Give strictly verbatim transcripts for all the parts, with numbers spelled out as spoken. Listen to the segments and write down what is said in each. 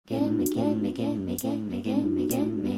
Gimme, gimme, gimme, gimme, gimme,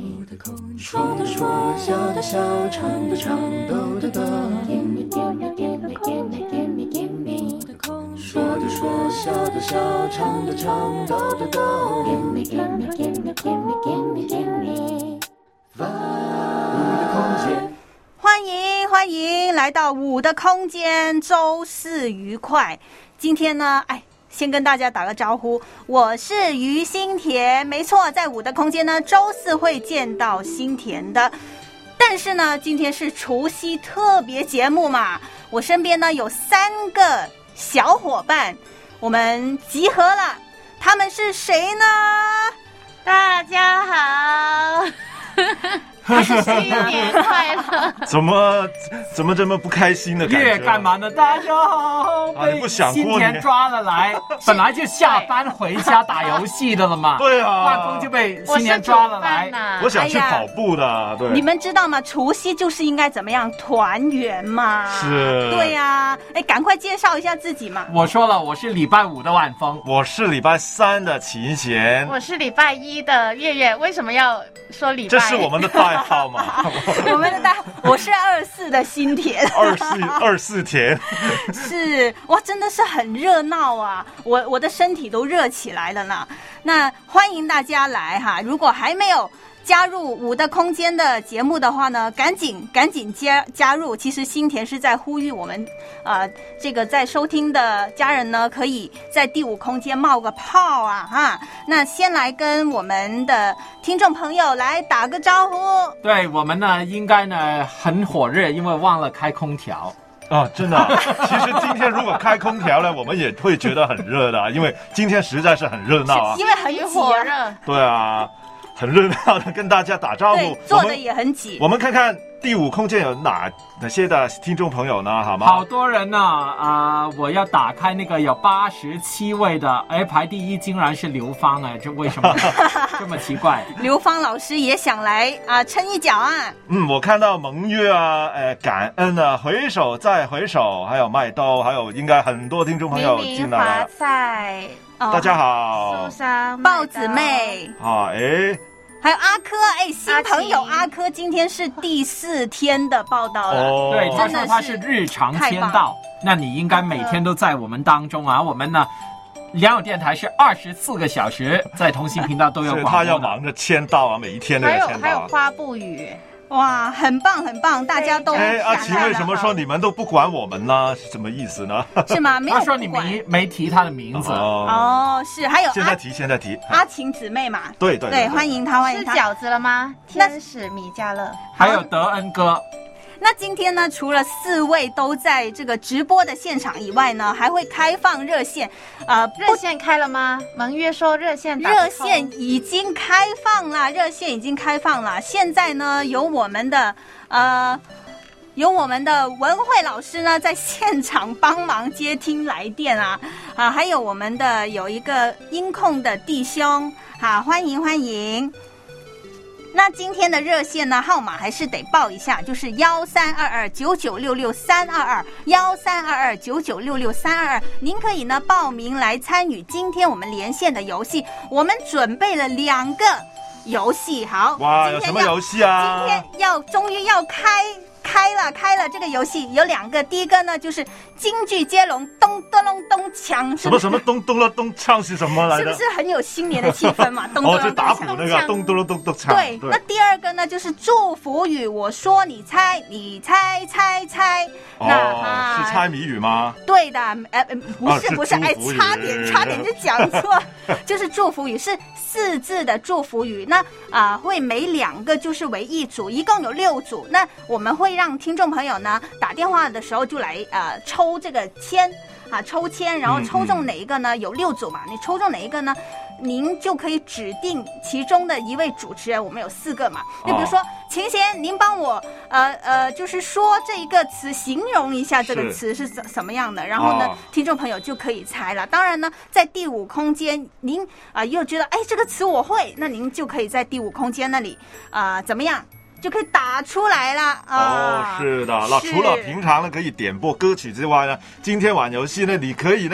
gimme. 说的说，笑的笑，唱的唱，抖的抖。Gimme, gimme, gimme, gimme, gimme, gimme. 说的说，笑的笑，唱的唱，抖的抖。Gimme, gimme, gimme, gimme, gimme, gimme. 五的空间。 欢迎欢迎来到五的空间，周四愉快。今天呢，哎。先跟大家打个招呼，我是于心田，没错，在五的空间呢，周四会见到心田的。但是呢，今天是除夕特别节目嘛，我身边呢有三个小伙伴，我们集合了，他们是谁呢？ 大家好。新年快乐！ 怎么怎么这么不开心的感觉？ 月干嘛呢？大家好， 啊、你不想被新田抓了来，本来就下班回家打游戏的了嘛。 对啊， 万峰就被新田抓了来。 我, 我想去跑步的、哎，对。 你们知道吗？除夕就是应该怎么样团圆嘛？ 是。 对呀、啊，哎，赶快介绍一下自己嘛。 我说了，我是礼拜五的万峰， 我是礼拜三的秦贤， 我是礼拜一的月月。为什么要说礼拜？ 这是我们的代号嘛？ 我们的代号，我是二四的新田， 二四二四田， 是哇，真的是很热闹啊！我我的身体都热起来了呢。那欢迎大家来哈，如果还没有加入五的空间的节目的话呢，赶紧赶紧加加入。其实新田是在呼吁我们，呃，这个在收听的家人呢，可以在第五空间冒个泡啊哈。那先来跟我们的听众朋友来打个招呼。 对我们呢，应该呢很火热，因为忘了开空调。 啊，真的、啊，其实今天如果开空调呢，我们也会觉得很热的、啊，因为今天实在是很热闹啊， 因为很挤、啊、 火热。 对啊。很热闹的跟大家打招呼， 坐的也很挤。 我们看看第五空间有哪哪些的听众朋友呢？好吗？ 好多人呢啊、呃！我要打开那个有八十七位的，哎，排第一竟然是刘芳哎，这为什么这么奇怪？ 刘芳老师也想来啊，撑一脚啊！ 嗯，我看到蒙月啊，呃，感恩啊，回首再回首，还有麦兜，还有应该很多听众朋友进来了。 华菜， 哦、大家好， 苏珊， 豹子妹啊，哎。 还有阿珂，哎，新朋友阿珂今天是第四天的报道了。 哦、 对，他说他是日常签到，那你应该每天都在我们当中啊。我们呢，良友电台是二十四个小时在同心频道都有广播的。 他要忙着签到啊，每一天都要签到、啊。 还有还有花布语。 哇，很棒很棒，大家都哎，阿奇为什么说你们都不管我们呢？是什么意思呢？ 是吗？没有， 他说你没没提他的名字哦, 哦，是还有现在提现在提阿晴姊妹嘛？ 对对 对, 对，欢迎他欢迎他。 是饺子了吗？天使米迦勒， 还有德恩哥。 那今天呢，除了四位都在这个直播的现场以外呢，还会开放热线。 呃，热线开了吗？蒙月说热线打热线已经开放了，热线已经开放了。现在呢，有我们的呃，有我们的文慧老师呢，在现场帮忙接听来电啊啊，还有我们的有一个音控的弟兄，好，欢迎欢迎。那今天的热线呢，号码还是得报一下，就是幺三二二九九六六三二二，幺三二二九九六六三二二。您可以呢报名来参与今天我们连线的游戏，我们准备了两个游戏。好， 哇，有什么游戏啊？ 今天要终于要开。开了开了，这个游戏有两个，第一个呢就是京剧接龙，咚咚咚咚锵， 什么什么咚咚咚锵是什么来的？ 是不是很有新年的气氛嘛？咚咚咚，哦，就打鼓那个咚咚咚咚锵。 对，那第二个呢就是祝福语，我说你猜，你猜猜猜。 哦，那是猜谜语吗？ 对的，呃，不是、 哦、 不是，哎，差点差点就讲错，就是祝福语，是四字的祝福语。那啊、呃，会每两个就是为一组，一共有六组。那我们会让听众朋友呢打电话的时候就来呃抽这个签啊，抽签，然后抽中哪一个呢？嗯嗯有六组嘛，你抽中哪一个呢？您就可以指定其中的一位主持人，我们有四个嘛。就比如说，秦贤，您帮我呃呃，就是说这一个词，形容一下这个词是什什么样的，然后呢，哦、听众朋友就可以猜了。当然呢，在第五空间，您啊、呃、又觉得哎这个词我会，那您就可以在第五空间那里啊、呃、怎么样？就可以打出来了啊、 哦！是的，那除了平常呢可以点播歌曲之外呢，今天玩游戏呢，你可以呢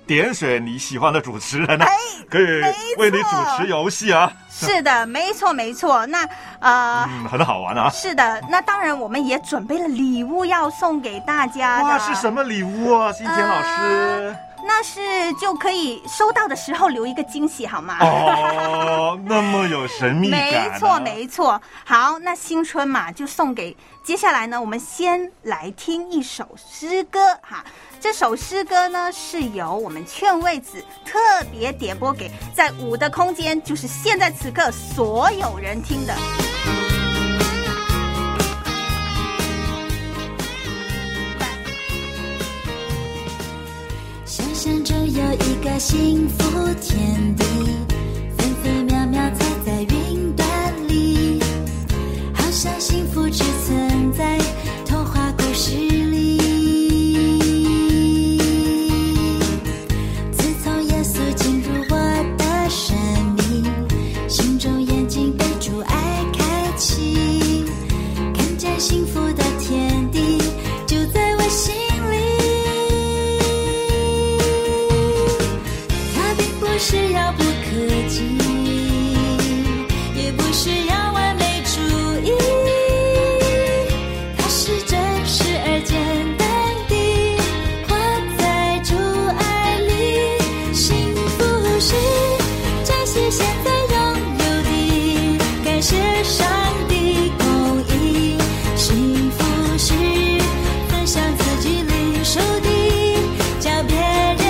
点选你喜欢的主持人啊，可以为你主持游戏啊。 是的，没错没错。那呃、 嗯，很好玩啊。 是的，那当然我们也准备了礼物要送给大家的。 哇，是什么礼物啊，欣田老师？呃那是就可以收到的时候留一个惊喜好吗？ 哦，那么有神秘感、啊。 没错没错。好，那新春嘛就送给，接下来呢我们先来听一首诗歌哈。这首诗歌呢是由我们劝慰子特别点播给在五的空间，就是现在此刻所有人听的。 想着有一个幸福天地，分分秒秒踩在云端里，好像幸福只存在童话故事里。自从耶稣进入我的生命，心中眼睛被主爱开启，看见幸福的天地就在我心里。不是遥不可及，也不是要完美主义，它是真实而简单地活在主爱里。幸福是珍惜现在拥有的，感谢上帝公义。幸福是分享自己领受的，叫别人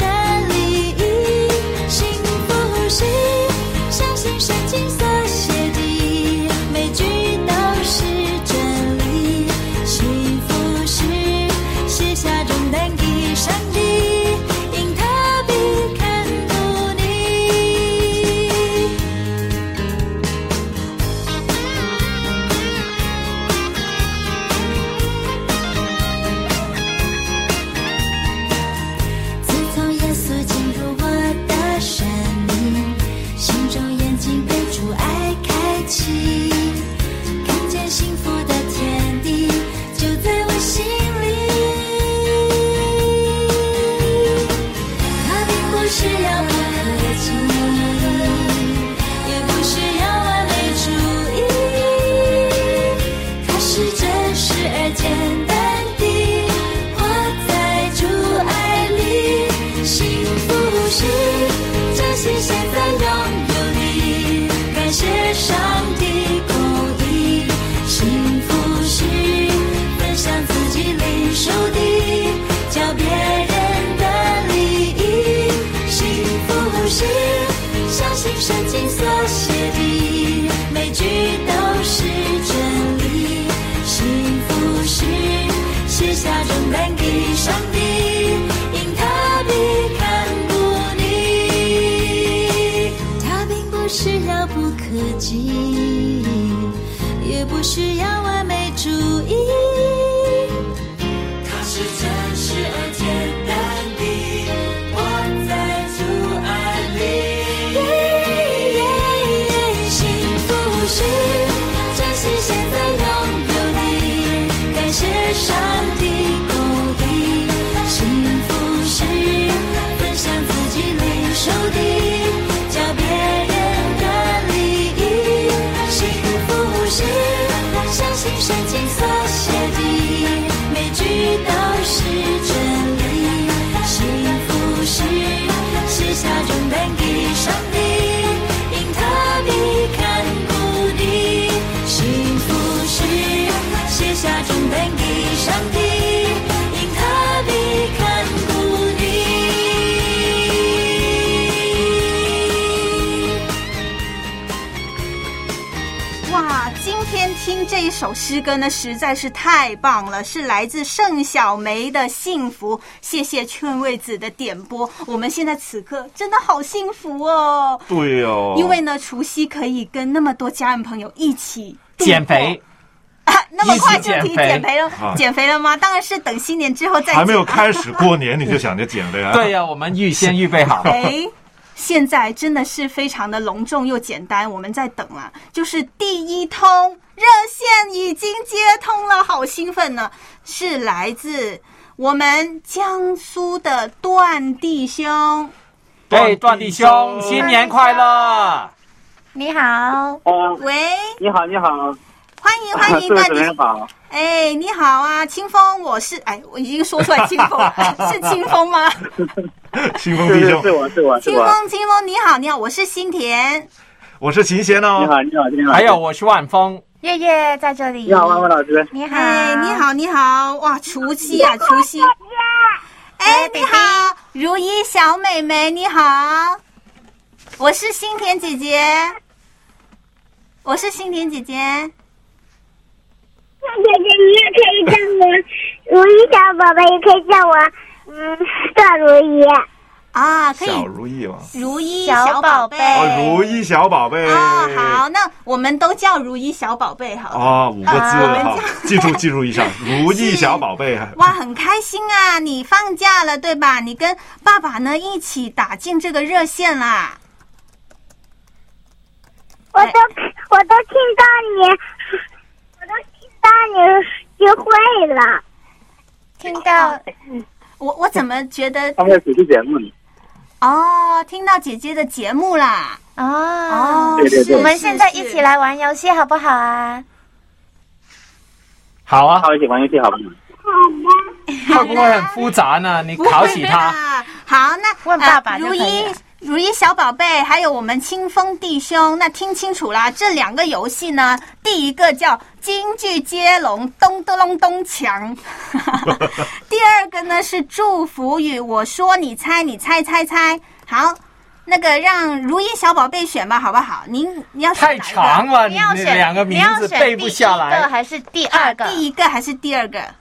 相信圣经所写的每句都是真理。幸福是卸下重担给上帝，因他必看顾你。自从耶稣进入我的生命，心中眼睛被主爱开启，看见幸福的天地就在我心里。它并不是遥不可及，也不是要完美主义，它是真实而简单地活在主爱里。幸福是珍惜现在拥有的，感谢上帝公义。幸福是分享自己领受的，叫别人的利益。幸福是相信圣经所写的每句都是真理。幸福是卸下重担给上帝，因他必看顾你。他并不是遥不可及，也不是要完美主义，它是真实而简单的活在主爱里。幸福是珍惜现在拥有的，感谢上帝公义。幸福是分享自己领受的，叫别人的利益。幸福是相信圣经所写的每句都是真理。幸福是卸下重担给上帝，因他必看顾你。幸福是卸下重担给上帝，因他必看顾你。 哇，今天听这一首诗歌呢实在是太棒了，是来自盛小梅的幸福。谢谢劝慰子的点播，我们现在此刻真的好幸福哦。 对哦， 因为呢除夕可以跟那么多家人朋友一起减肥啊，那么快就提减肥了？ 啊减肥了吗？当然是等新年之后再减。 还没有开始过年你就想着减了呀？ 对呀、啊，我们预先预备好。 哎，现在真的是非常的隆重又简单，我们在等啊，就是第一通热线已经接通了，好兴奋呢！是来自我们江苏的段弟兄。 对，段弟兄，新年快乐！ 你好， 哦， 喂， 你好，你好， 欢迎欢迎， 主段弟兄。 持人好。 哎，你好啊，清风，我是哎，我已经说出来清风是清风吗？ 清风弟兄， 是我是我是我。 清风，清风，你好，你好，我是新田， 我是秦贤哦。 你好，你好，你好。 还有我是万峰， 月月在这里。 你好，万万老师。 你好， 哎，你好，你好，哇，除夕啊，除夕。哎，你好，如意小妹妹，你好，我是新田姐姐，我是新田姐姐。 姐姐，你也可以叫我如意小宝贝，也可以叫我嗯段如意啊，可以小如意吗？ 如意小宝贝哦，如意小宝贝。 哦，好，那我们都叫如意小宝贝好了。 哦，五个字啊好，记住记住一下，如意小宝贝。 哇，很开心啊！你放假了对吧？你跟爸爸呢一起打进这个热线啦。 我都我都听到你，我都听到你学会了。 听到我我怎么觉得他们在主持节目呢。 哦？听到姐姐的节目啦。 哦， 哦， 对对对是我们现在是一起来玩游戏好不好啊？ 好啊， 好，一起玩游戏好不好？ 会不会很复杂呢？你不考起会他。 啦好，那问爸爸呃、如就可以了意如意小宝贝，还有我们清风弟兄，那听清楚啦，这两个游戏呢，第一个叫京剧接龙，咚咚咚咚锵，第二个呢是祝福语，我说你猜，你猜猜猜。好，那个让如意小宝贝选吧，好不好？您你要选太哪一个长了，你那你要选两个名字你要选背不下第一个来。 还是第二个？ 第一个还是第二个？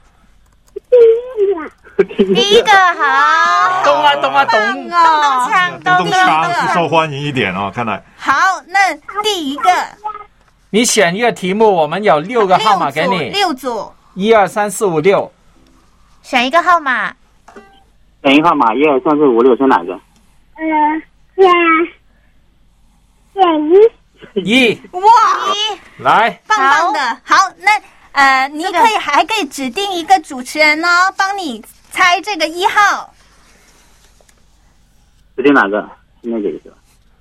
第一个好， 懂啊懂啊懂。 棒咚哦！ 咚锵， 东东咚咚锵是锵。 受欢迎一点哦，看来。 好，那第一个你选一个题目，我们有六个号码给你， 六组， 一二三四五六。 选一个号码， 选一号码，一二三四五六，选哪个？ 呃，选选一。 一， 哇， 来， 棒棒的。好，那呃，你可以还可以指定一个主持人哦，帮你猜这个一号。 指定哪个？今天这个是吧？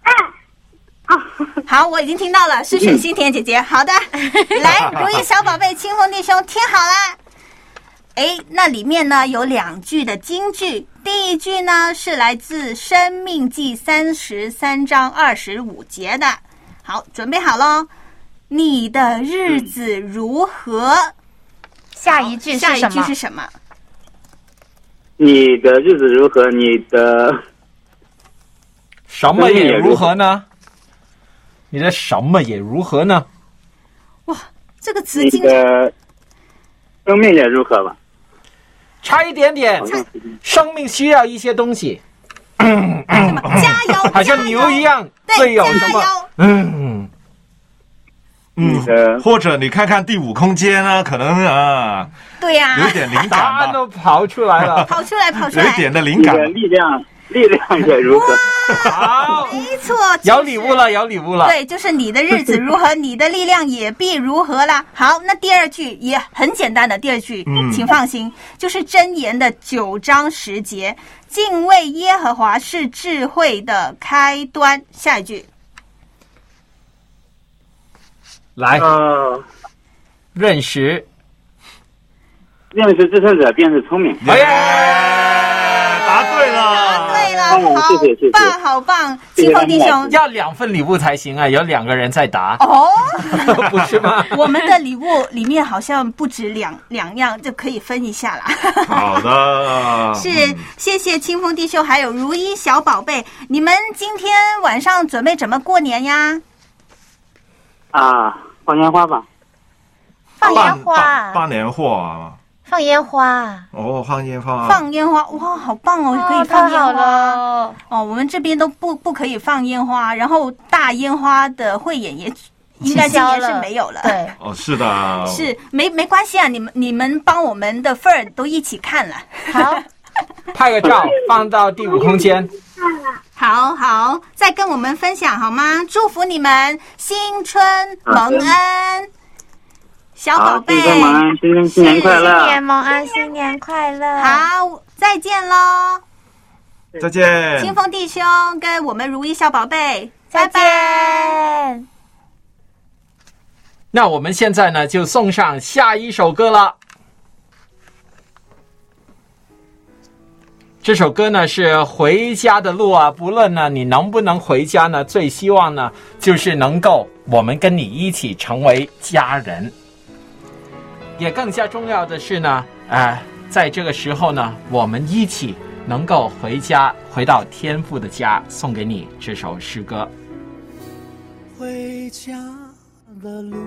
好，我已经听到了，是选新田姐姐。好的，来，如意小宝贝、清风弟兄，听好啦。哎，那里面呢有两句的金句，第一句呢是来自《生命记》三十三章二十五节的。好，准备好喽。你的日子如何？ 下一句是下一句什么？ 是什么？ 你的日子如何？你的什么也如何呢？你的什么也如何呢？ 哇，这个词你经常的生命也如何吧？ 差一点点好，像是生命需要一些东西， 加油， 好像牛一样， 对， 最有什么？ 加油。 嗯， 你的或者你看看第五空间啊，可能啊对呀、 有一点灵答案感吧， 都跑出来了。 跑出来，跑出有来， 一点的灵你感。 的力量，力量也如何？ 好， 没错， 有礼物了，有礼物了。 对，就是你的日子如何，你的力量也必如何啦。好，那第二句也很简单的，第二句， 嗯请放心，就是箴言的九章十节，敬畏耶和华是智慧的开端。下一句， 来， 呃， 认识。 认识智胜者便是聪明。 耶，答对了， 对了， 哦好谢谢谢谢棒，好棒， 谢谢清风弟兄。 要两份礼物才行啊，有两个人在答， 哦， 不是吗？ 我们的礼物里面好像不止两两样，就可以分一下啦。 好的， 是，谢谢清风弟兄，还有如一小宝贝，你们今天晚上准备怎么过年呀？ 啊，放烟花吧。 放烟办花， 办年货啊， 放烟花， 哦，放烟花啊， 放烟花，哇，好棒哦，可以哦太好放烟花。 了。 哦，我们这边都不不可以放烟花，然后大烟花的汇演也应该今年是没有了。 对， 哦，是的， 是没没关系啊，你们你们帮我们的份儿都一起看了。 好， 拍个照放到第五空间。 好好，再跟我们分享好吗？祝福你们新春蒙恩， 小宝贝， 好，蒙安，新年新年快乐！ 新年蒙安，新年快乐！ 好，再见喽！ 再见， 清风弟兄跟我们如意小宝贝， 再见。 那我们现在呢，就送上下一首歌了。这首歌呢是回家的路啊，不论呢你能不能回家呢，最希望呢就是能够我们跟你一起成为家人。也更加重要的是呢，呃，在这个时候呢，我们一起能够回家，回到天父的家，送给你这首诗歌。 回家的路，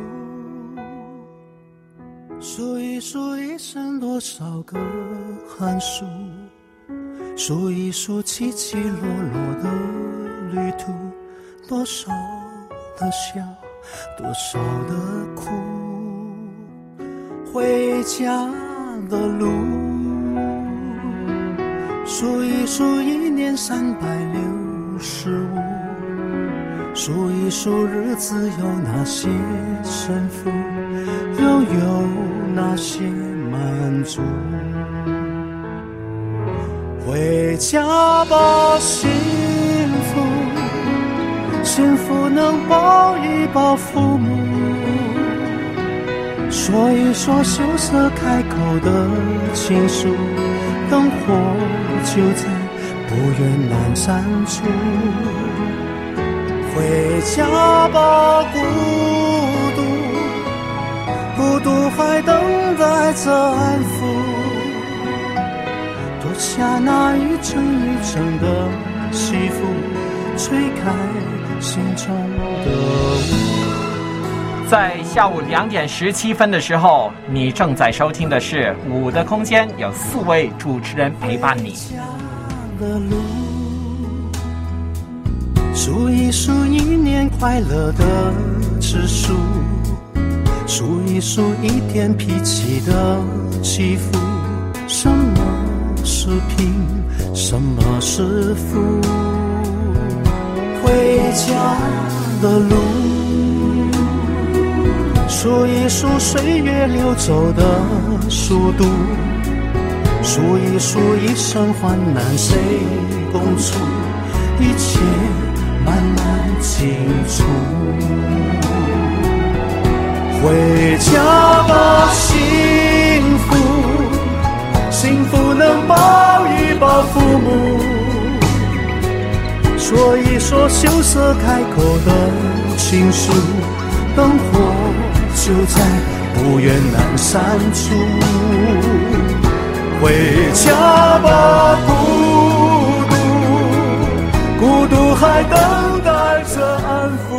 数一数一生多少个寒暑，数一数起起落落的旅途，多少的笑，多少的苦。回家的路，数一数一年三百六十五，数一数日子有哪些胜负，又有哪些满足。回家吧，幸福，幸福能抱一抱父母，说一说羞涩开口的情书，灯火就在不远阑珊处。回家吧，孤独，孤独还等待着安抚，脱下那一层一层的西服，吹开心中的雾。 在下午两点十七分的时候，你正在收听的是《五的空间》，有四位主持人陪伴你。 数一数一年快乐的指数，数一数一天脾气的起伏，什么是贫，什么是富？回家的路，数一数岁月流走的速度，数一数一生患难谁共处，一切慢慢清楚。回家吧，幸福，幸福能抱一抱父母，说一说羞涩开口的情书，灯火就在不远阑珊处。回家吧，孤独，孤独还等待着安抚，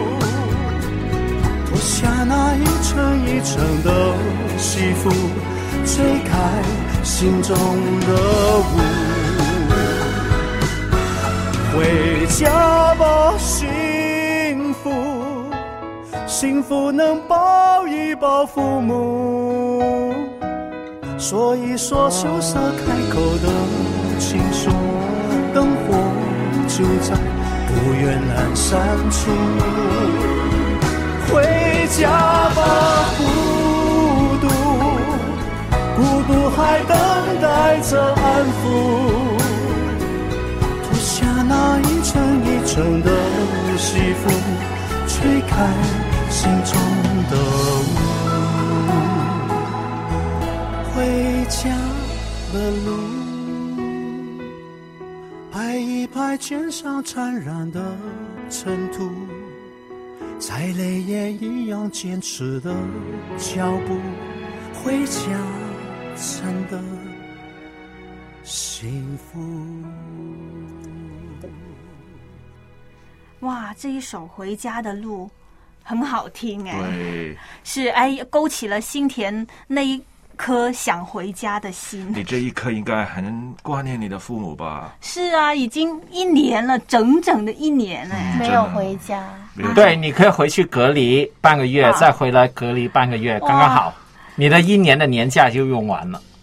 脱下那一层一层的西服，吹开心中的雾。回家吧，幸福，幸福能抱一抱父母，说一说羞涩开口的情书，灯火就在不远阑珊处。回家吧，孤独，孤独还等待着安抚，脱下那一层一层的西服，吹开心中的雾。回家的路，拍一拍肩上缠染的尘土，再累也一样坚持的脚步，回家真的幸福。 哇，这一首《回家的路》很好听哎， 对， 是哎，勾起了心田那一颗想回家的心。 你这一刻应该很挂念你的父母吧？ 是啊，已经一年了，整整的一年哎、 嗯，没有回家。 对，你可以回去隔离半个月，再回来隔离半个月，刚刚好，你的一年的年假就用完了。 哎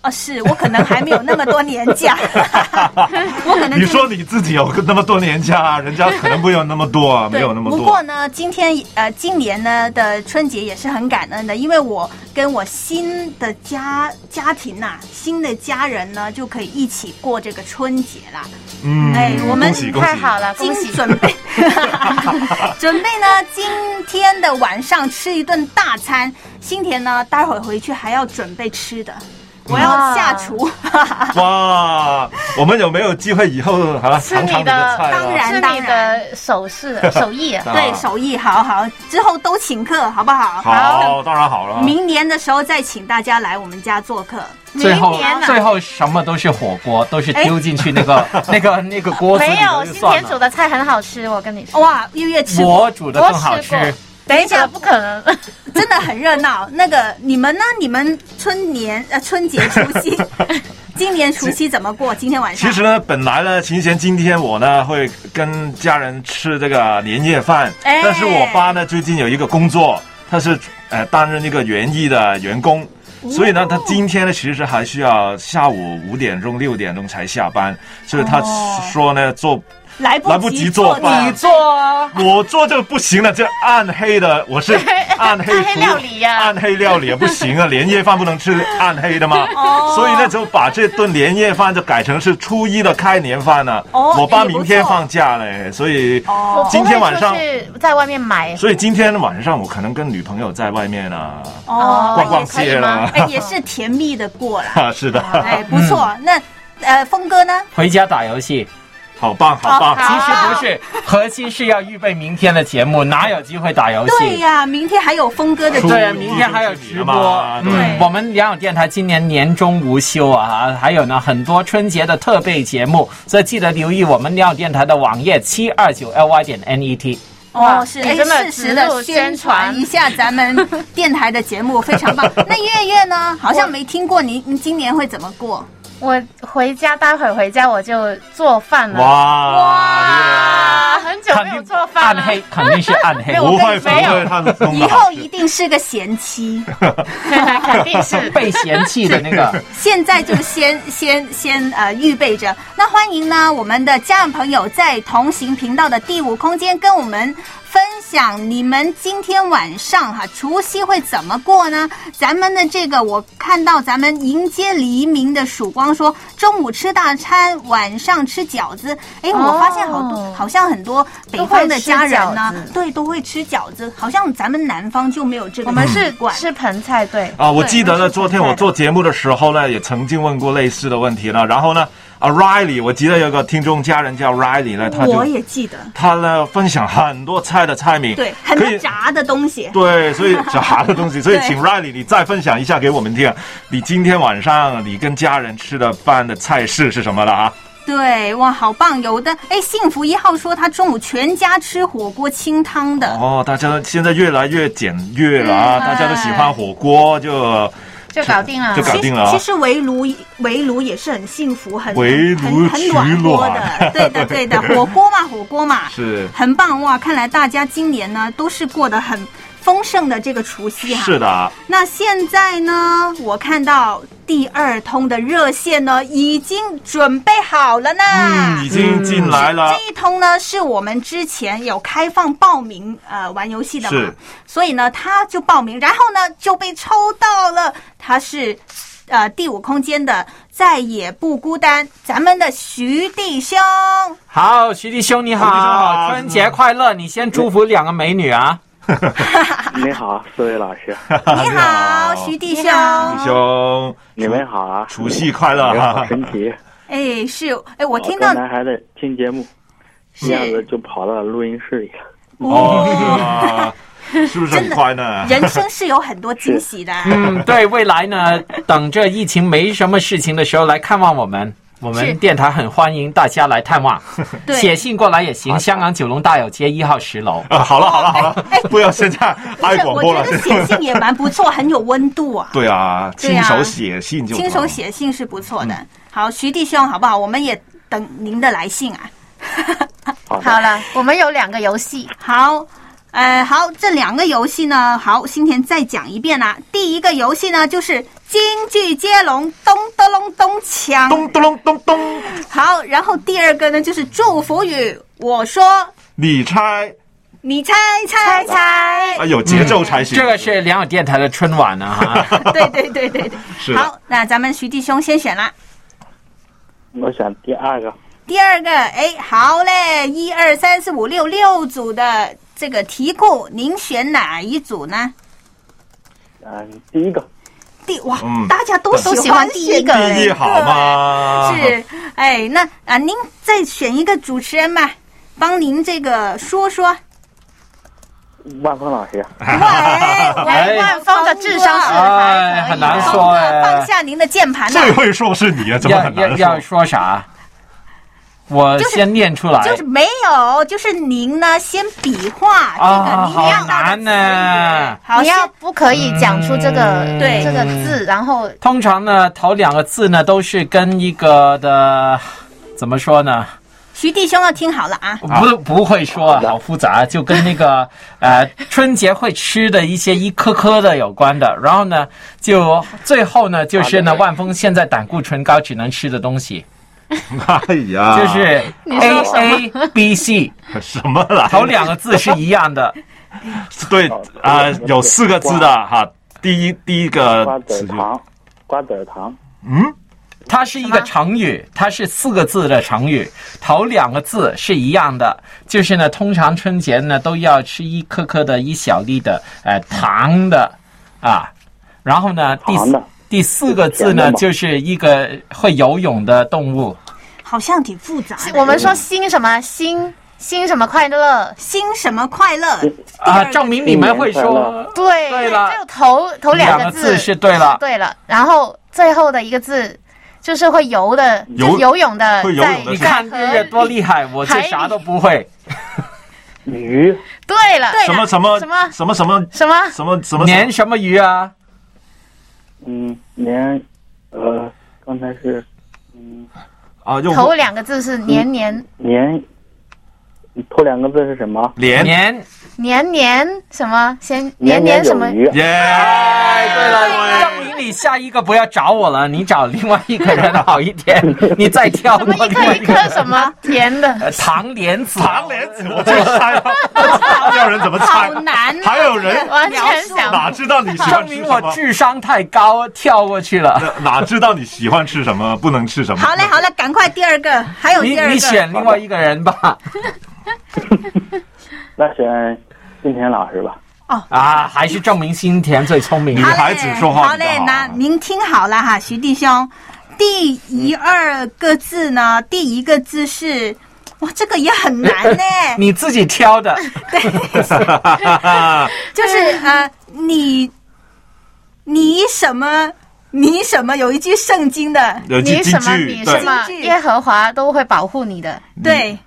哦，是我可能还没有那么多年假，我可能你说你自己有那么多年假，人家可能没有那么多啊，没有那么多。 不过呢，今天呃，今年呢的春节也是很感恩的，因为我跟我新的家家庭呐、啊，新的家人呢，就可以一起过这个春节啦。 嗯， 哎，我们恭喜恭喜太好了， 今恭喜！ 准备准备呢，今天的晚上吃一顿大餐。新田呢，待会儿回去还要准备吃的。我要下厨。 哇，我们有没有机会以后啊尝尝你的菜啊？ 当然是你的手势手艺啊， 对，手艺好好，之后都请客好不好？ 好，当然好了。 明年的时候再请大家来我们家做客。 最后明年啊最后什么都是火锅，都是丢进去那个那个那个锅子里没有，新头就算了。 田煮的菜很好吃，我跟你说。 哇，月月吃我煮的更好吃我吃过。等一下，不可能。 真的很热闹。那个你们呢？你们春年呃春节除夕，今年除夕怎么过？今天晚上？ 其实呢，本来呢，秦贤今天我呢会跟家人吃这个年夜饭， 哎但是我爸呢最近有一个工作，他是呃担任一个园艺的员工。所以呢，他今天呢，其实还需要下午五点钟、六点钟才下班，所以他说呢，做来不来不及做饭你做啊， 我做就不行了，这暗黑的，我是暗黑暗黑料理呀暗黑料理也不行啊，年夜饭不能吃暗黑的嘛， 哦所以呢，就把这顿年夜饭就改成是初一的开年饭了。 哦我爸明天放假嘞，所以哦今天晚上我不会说是在外面买。 所以今天晚上我可能跟女朋友在外面啊哦逛逛街了。 哎，也是甜蜜的过了。 啊，是的， 哎，不错。那呃，峰哥呢？ 回家打游戏。 好棒，好棒！ 其实不是，核心是要预备明天的节目，哪有机会打游戏？ 对呀、明天还有峰哥的节目。 对啊，明天还有直播。 对嗯，我们良友电台今年年终无休啊，还有呢很多春节的特备节目，所以记得留意我们良友电台的网页七二九 L Y 点 N E T。 哦，是哎， 你真的适时的植入宣宣传传一下咱们电台的节目，非常棒。那月月呢？好像没听过你，你今年会怎么过？ 我回家，待会儿回家我就做饭了。 哇哇，很久没有做饭了。 暗黑肯定是暗黑， 不会不会，他的以后一定是个贤妻。 肯定是被嫌弃的那个。 现在就先先先呃预备着。那欢迎呢我们的家人朋友在同行频道的第五空间跟我们分享你们今天晚上哈除夕会怎么过呢？咱们的这个我看到咱们迎接黎明的曙光说中午吃大餐，晚上吃饺子。哎，我发现好多、 哦、 好像很多北方的家人呢， 都对都会吃饺子，好像咱们南方就没有这个习惯。 我们是吃盆菜，对啊，我记得呢，昨天我做节目的时候呢，也曾经问过类似的问题了。然后呢，啊 ，Riley， 我记得有个听众家人叫 Riley 呢，他就我也记得， 他呢分享很多菜的菜名， 对，很多炸的东西， 对，所以炸的东西，所以请 Riley 你再分享一下给我们听，你今天晚上你跟家人吃的饭的菜式是什么了啊？ 对，哇，好棒！有的，哎，幸福一号说他中午全家吃火锅清汤的。 哦，大家现在越来越简约了啊，嗯、大家都喜欢火锅就。 就搞定了， 就搞定了、啊。 其实围炉围炉也是很幸福，很围炉很很暖和的。对的，对的，火锅嘛，火锅嘛， 是很棒哇！看来大家今年呢都是过得很丰盛的这个除夕哈。 是的。 那现在呢，我看到第二通的热线呢已经准备好了呢， 嗯，已经进来了。 嗯、这一通呢是我们之前有开放报名呃玩游戏的嘛，所以呢他就报名，然后呢就被抽到了。他是呃第五空间的再也不孤单，咱们的徐弟兄。 好，徐弟兄你好，春节快乐！你先祝福两个美女啊。 你好，四位老师。 你好，徐弟兄。 弟兄， 你们好啊！ 除夕快乐哈！好神奇。 哎，是哎，我听到男孩子听节目，一下子就跑到录音室里了。 哦。是不是很快呢？ 人生是有很多惊喜的。 嗯，对，未来呢，等这疫情没什么事情的时候来看望我们，我们电台很欢迎大家来探望。写信过来也行，香港九龙大有街一号十楼。 啊，好了好了好了，哎、不要现在爱广播了。 我觉得写信也蛮不错，很有温度啊。 对啊，亲手写信就亲手写信是不错的。嗯、好，徐弟兄，好不好？我们也等您的来信啊。 好了，我们有两个游戏。 好。呃，好，这两个游戏呢，好，新田再讲一遍啦。第一个游戏呢，就是京剧接龙，咚咚隆咚锵， 咚咚隆咚咚。 好，然后第二个呢就是祝福语，我说你猜， 你猜猜猜， 啊，有节奏才行。 这个是良友电台的春晚呢哈。 对对对对对。 是好，那咱们徐弟兄先选啦。 我选第二个。 第二个，哎，好嘞，一二三四五六六组的这个题库，您选哪一组呢？ 嗯，第一个。 第哇， 嗯大家都都喜喜欢欢第一个选第一好吗？ 是，哎，那啊，您再选一个主持人吧，帮您这个说说。 万峰老师。 喂， 万峰的智商是哎，很难说哎。 放下您的键盘呐。 最会说是你啊，怎么要很难要要说？ 说啥？我先念出来。 就是没有，就是您呢先比划这啊， 个您好要到的难呢。 好， 你要不可以讲出这个、 嗯对这个字，然后通常呢，头两个字呢都是跟一个的，怎么说呢？ 徐弟兄要听好了啊。 不不会说啊，好复杂，就跟那个呃春节会吃的一些一颗颗的有关的。然后呢，就最后呢，就是呢，万峰现在胆固醇高，只能吃的东西， 哎呀， 就是 A A B C， 什么啦？ 头两个字是一样的。 对啊、呃，有四个字的哈。第一第一个瓜子词就糖，瓜子糖。 嗯。 它是一个成语，它是四个字的成语，头两个字是一样的，就是呢，通常春节呢都要吃一颗颗的一小粒的呃糖的啊，然后呢第糖的第四个字呢就是一个会游泳的动物， 好像挺复杂的。 我们说新什么新新什么快乐， 新什么快乐啊，证明你们会说对对了， 就头头两个两个字是对了， 对了，然后最后的一个字。就是会游的， 游就是游泳的， 会游泳的你看日月多厉害，我这啥都不会。 鱼。 对了， 什么什么什么什么什么什么什么什么年什么鱼啊？ 嗯，年，呃，刚才是，嗯， 啊，用头两个字是年年年，头两个字是什么？ 年年年年什么？先年年什么？ 有余。 耶！ 对了，证明你下一个不要找我了，你找另外一个人好一点，你再挑什么过一颗一颗什么甜的？ 呃糖莲子， 糖莲子，我最猜了，叫人怎么猜？ 好难啊还有人完全想哪知道你喜欢证明我吃什么？ 智商太高，跳过去了。 哪知道你喜欢吃什么，不能吃什么？ 好嘞，好嘞，赶快第二个，还有你第二个。 你选另外一个人吧。 那选金田老师吧。 啊，还是证明新田最聪明。 女孩子说话好嘞， 比较好那您听好了哈，徐弟兄，第一二个字呢，第一个字是，哇，这个也很难呢。 你自己挑的。 就是呃，你你什么你什么有一句圣经的， 有句京你什么剧，对你什么京剧耶和华都会保护你的。 对，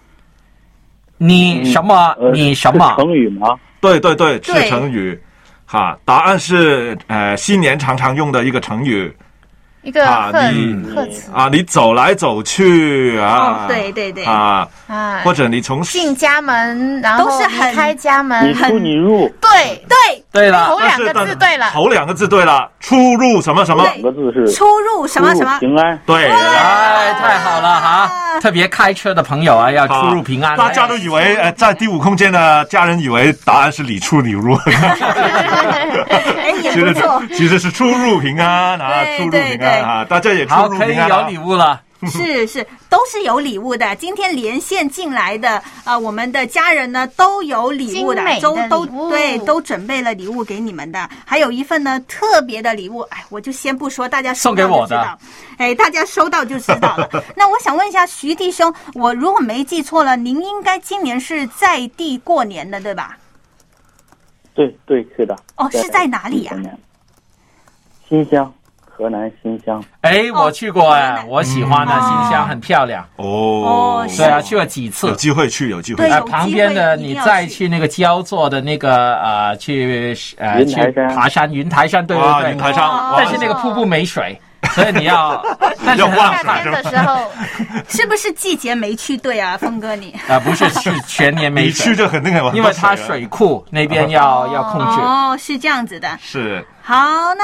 你什么？ 呃你什么是？成语吗？ 对对对，是对成语。哈，答案是呃，新年常常用的一个成语一个啊贺你贺词啊，你走来走去啊， 哦对对对啊， 啊， 或者你从进家门，然后都是很离开家你门， 出你入， 对对， 对了， 头两个字对了， 头两个字对了，出入什么什么， 对两个字是出入什么什么出入，平安。 对。 哎，太好了哈！特别开车的朋友啊，要出入平安。 大家都以为呃，在第五空间的家人以为答案是你出你入， 哎，也其实不错， 其实是出入平安啊， 对出入对平安啊，大家也出好，可以入平安啊。 有礼物了。 是是，都是有礼物的。今天连线进来的呃，我们的家人呢都有礼物的， 精美的都都礼物对，都准备了礼物给你们的。还有一份呢特别的礼物，哎，我就先不说，大家收到送给我的就知道。哎，大家收到就知道了。那我想问一下徐弟兄，我如果没记错了，您应该今年是在地过年的，对吧？ 对对，是的。 哦，是在哪里呀、 新乡，河南新乡。 哎，我去过哎哦， 我喜欢的嗯新乡很漂亮。 哦哦， 对啊，去了几次有。机会去，有机会对。 呃， 有机会旁边的你一定要去再去那个焦作的那个呃，去呃去云台山爬山，云台山，对啊， 对对。 云台上， 哦哇但是那个瀑布没水，所以你要，但是要很好夏看天的时候， 是不是季节没去对啊，峰哥你？ 啊，不是是全年没你水去，就肯定有很多啊因为它水库那边要要控制。 哦，是这样子的。 是好，那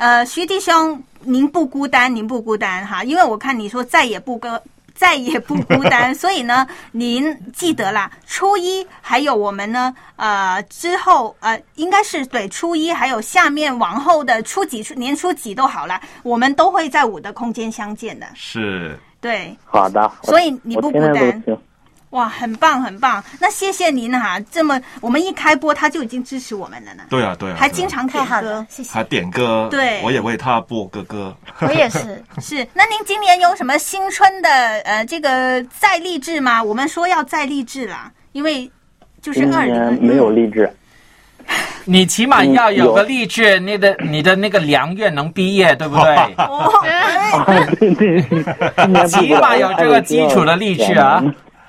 呃，徐弟兄，您不孤单，您不孤单哈，因为我看你说再也不跟。再也不孤单，所以呢，您记得啦，初一还有我们呢，呃，之后呃，应该是对初一，还有下面往后的初几、年初几都好啦，我们都会在五的空间相见的。 是， 对， 好的， 所以你不孤我天天单都。听哇，很棒很棒！那谢谢您哈、啊，这么我们一开播他就已经支持我们了呢。 对啊对啊， 还经常点歌太好了，，谢谢。 还点歌， 对我也为他播个歌。 我也是。 是。那您今年有什么新春的呃这个再励志吗？我们说要再励志啦，因为就是今二零年没有励志， 你起码要有个励志，你的你的那个良月能毕业，对不对？ 哦， 啊对对对，今年起码有这个基础的励志啊。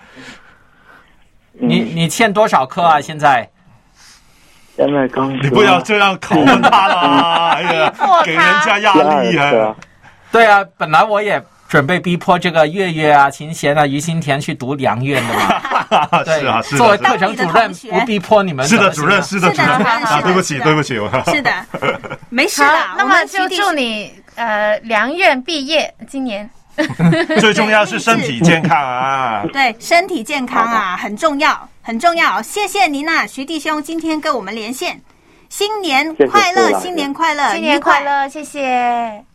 嗯你你欠多少课啊？现在现在刚你不要这样拷问他啦，哎呀，给人家压力啊！ 对啊，本来我也准备逼迫这个月月啊、秦贤啊、于心田去读良院的嘛。 是啊，是的。 作为课程主任，不逼迫你们。 是的，主任，是的，主任啊，对不起，对不起，我。 是的，没事啦。 那么就祝你呃良院毕业，今年。 最重要是身体健康啊！ 对，身体健康啊，很重要，很重要。谢谢您啊，徐弟兄，今天跟我们连线，新年快乐， 谢谢新年快乐， 新年快乐，谢谢。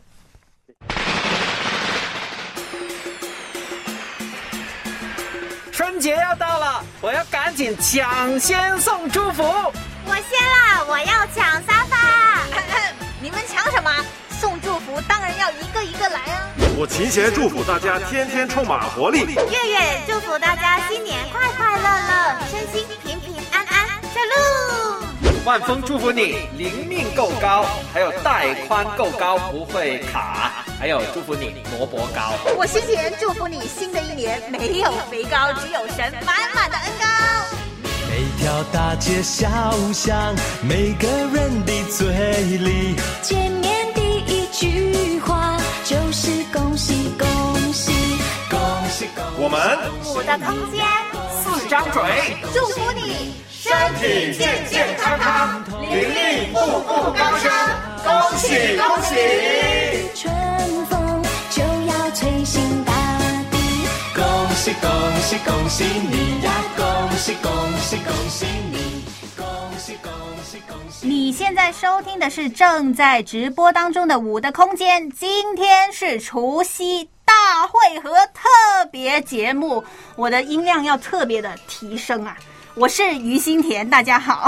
春节要到了，我要赶紧抢先送祝福。 我先啦，我要抢沙发。 你们抢什么？送祝福当然要一个一个来啊！ 我秦贤祝福大家天天充满活力， 月月祝福大家新年快快乐乐，身心平平安安。小鹿， 万峰祝福你灵命够高，还有带宽够高，不会卡，还有祝福你萝卜高。 我新年祝福你新的一年没有肥膏，只有神满满的恩膏。 每条大街小巷，每个人的嘴里， 见面第一句话就是恭喜恭喜恭喜恭喜！ 我们五的空间， 四张嘴， 祝福你身体健健康康，灵力步步高升，恭喜恭喜！ 春风就要吹醒大地， 恭喜恭喜恭喜你呀！恭喜恭喜恭喜你！恭喜恭喜恭喜！ 你现在收听的是正在直播当中的五的空间，今天是除夕大会合特别节目，我的音量要特别的提升啊！我是于心田，大家好。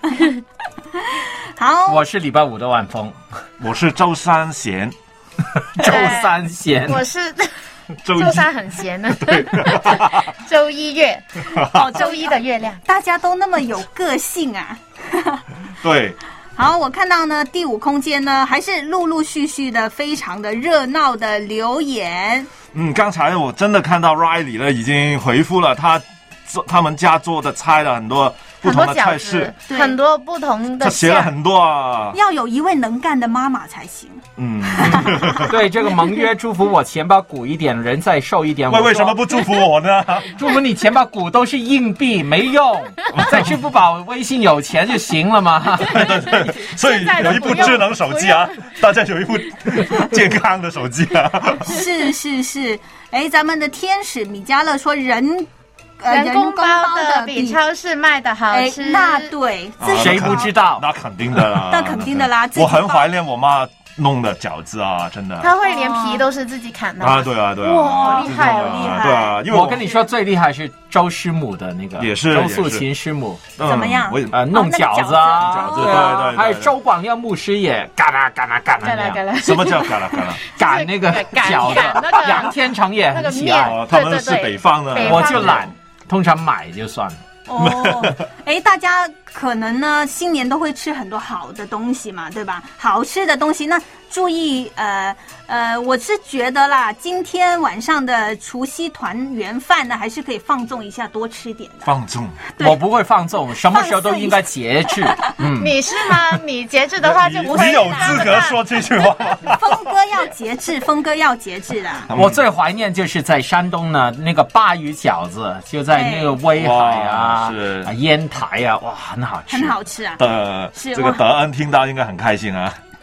好， 我是礼拜五的晚风， 我是周三贤， 周三贤， 我是周周三很闲呢，周一月，哦，周一的月亮， 大家都那么有个性啊。 对。 好，我看到呢，第五空间呢，还是陆陆续续的非常的热闹的留言。 嗯，刚才我真的看到 Riley 了，已经回复了他做他们家做的菜了很多不同的菜式， 很多不同的， 他写了很多啊。 要有一位能干的妈妈才行。 嗯， 对，这个盟约祝福我钱包鼓一点，人再瘦一点。 为为什么不祝福我呢？ 祝福你钱包鼓都是硬币，没用，在支付宝、微信有钱就行了嘛。 对对对，所以有一部智能手机啊，大家有一部健康的手机啊。 是是是，哎，咱们的天使米迦勒说人。 呃、人工包的比超市卖的好吃， 那对， 谁不知道？ 那肯定的啦， 那肯定的啦。 我很怀念我妈弄的饺子啊，真的。 她会连皮都是自己砍的啊，对啊，对啊， 哇，好厉害，好厉害！ 对啊，因为我跟你说，最厉害是周师母的那个， 也是周素琴师母， 怎么样？ 呃，弄饺子啊， 饺子，对对， 还有周广耀牧师也嘎啦嘎啦嘎啦嘎啦， 什么叫嘎啦嘎啦？ 擀那个饺子，杨天成也很喜爱， 他们是北方的， 我就懒。通常买就算了。 哦，哎，大家可能呢，新年都会吃很多好的东西嘛，对吧？好吃的东西，那注意，呃呃，我是觉得啦，今天晚上的除夕团圆饭呢，还是可以放纵一下，多吃点的。 放纵？ 我不会放纵，什么时候都应该节制。 嗯，你是吗？你节制的话就不会。 你有资格说这句话吗？ 峰哥要节制，峰哥要节制的。 我最怀念就是在山东呢，那个鲅鱼饺子，就在那个威海啊、 是啊烟台啊，哇，很好吃， 很好吃啊。 呃，这个德恩听到应该很开心啊。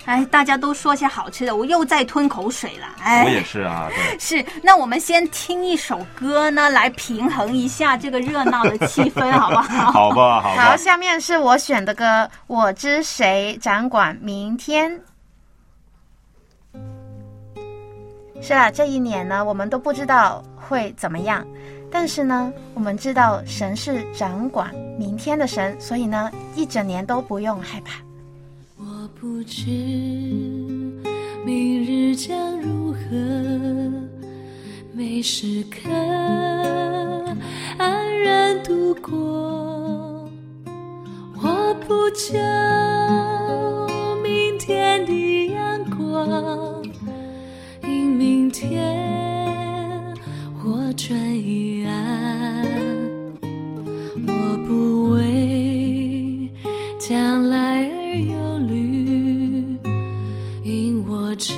哎，大家都说些好吃的，我又在吞口水了。哎， 我也是啊，对。 是，那我们先听一首歌呢，来平衡一下这个热闹的气氛，好不好？ 好吧，好吧。 好，下面是我选的歌《我知谁掌管明天》。是啊，这一年呢，我们都不知道会怎么样，但是呢，我们知道神是掌管明天的神，所以呢，一整年都不用害怕。 我不知明日将如何，每时刻安然度过。我不求明天的阳光，因明天或转一安。我不为将来而忧虑，因我知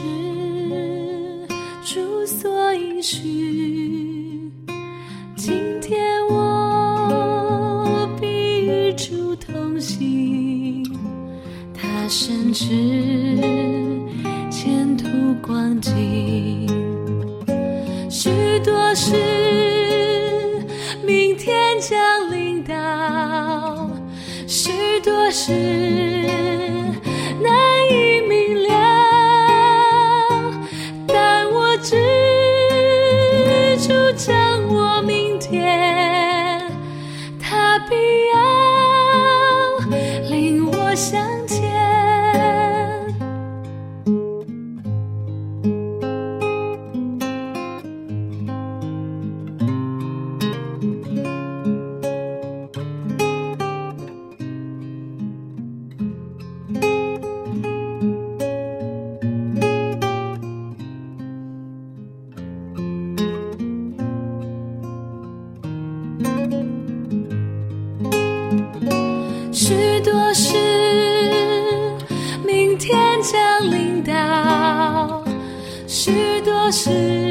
主所应许。今天我必与主同行，他深知前途光景。许多事明天将临到，许多事难以明了，但我知主掌握明天，他必要领我向前。许多事明天将临到，许多事